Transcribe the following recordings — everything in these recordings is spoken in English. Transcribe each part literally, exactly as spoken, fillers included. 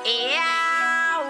Yeah,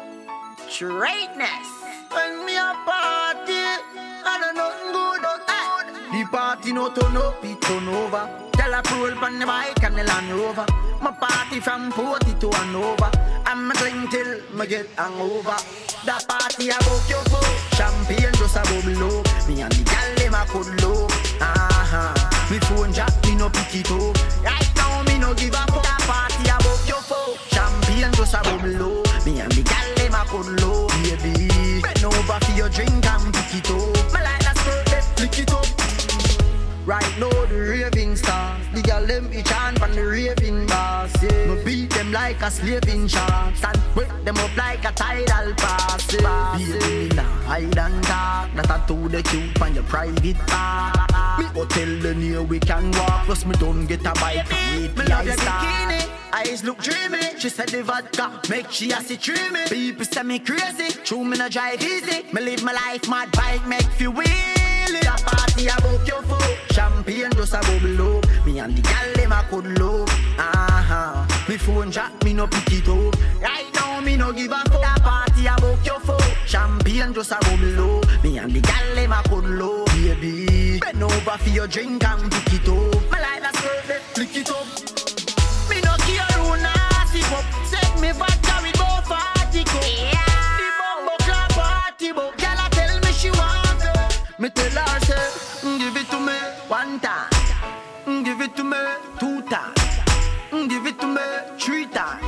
straightness. When me a party, I don't nothing good. The party no turn up, it turn over. Tell a roll on the bike and the Land Rover. My party from forty to Hanover. I'm a drink till me get hangover. The party I book you for champagne just a bubble up. Me and the gal them a cuddle up. Uh-huh. Me phone jack, me no pick it up. Right now me no give a fuck. The party I book you for champagne just a bubble up. Me and the gal them a cuddle up. Baby, bend over for your drink and pick it up. Me like that skirt, let's flick it up. Right now the raving stars, the girl them each hand from the raving bars, yeah. Me beat them like a slaving chance and break them up like a tidal pass, yeah. Baby, nah hide and talk, that I to the cute on your private part. Me go tell the near we can walk, plus me don't get a bike. Me love your bikini, eyes look dreamy. She said the vodka make she a see dreamy. People say me crazy, true me no drive easy. Me live my life, mad bike make feel wheel. The party I book you for champagne just a bubble up. Me and the gal them a cuddle up. Uh-huh. Me phone jack, me no pick it up. Right now me no give a fuck. The party I book you for champagne just a bubble up. Me and the gal them a cuddle up. Baby, bend over for your drink and pick it up. Me like that skirt, let's flick it up. Me no care who nasty pop. Set me vodka with both party cup. Yeah. The bumbo club party book. Gal a tell me she want it. Me tell her say, give it to me one time, give it to me two times, give it to me three times.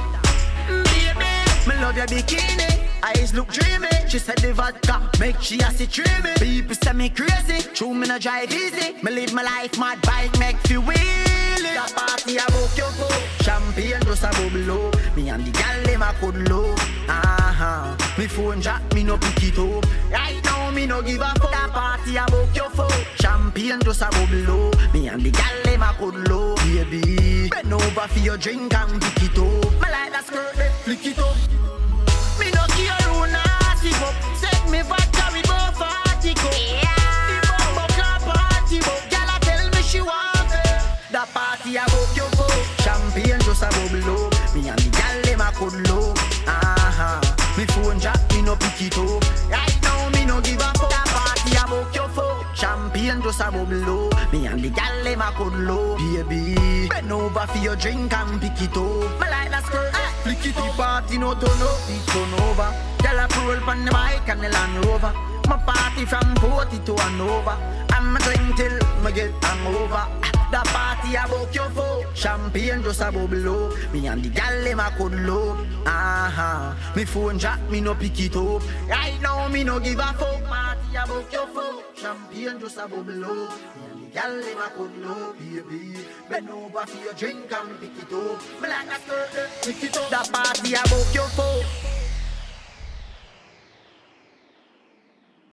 Baby, me love your bikini, eyes look dreamy. She said the vodka make she a see dreamy. People say me crazy, true me no drive easy. Me live my life, mad bike make feel wheelie. The party I book you for champagne just a bubble up. Me and the gal them a cuddle up. Uh-huh. Me phone jack, me no pick it up. Right now me no give a fuck. The party I book you for champagne just a bubble up. Me and the gal them a cuddle up. Baby, bend over for your drink and pick it up. Me like that skirt, let's flick it up. Me no care who nasty up. Set me vodka with both party cup. The bumbo club party book. Gal a tell me she want it. The party I book you for champagne just a bubble up. Me and the gal them a cuddle up. Uh-huh. Me phone jack, me no pick it up. Right now me no give a fuck. The party I book you for champagne just a bubble up. Me and the gal them a cuddle up. Baby, bend over for your drink and pick it up. Me like that skirt, eh, flick it up. The party no turn up, it turn over. Gal a roll on the bike and the Land Rover. My party from forty to Hanover. I'm a drink till me get hangover. The party I book you for champagne just a bubble up. Me and the gal them a cuddle up. Uh-huh. Me phone jack, me no pick it up. Right now me no give a fuck. Party I book you for champagne just a bubble up. Me and the gal them a cuddle up. Baby, bend over for your drink and pick it up. Me like that skirt, pick it up. The party I book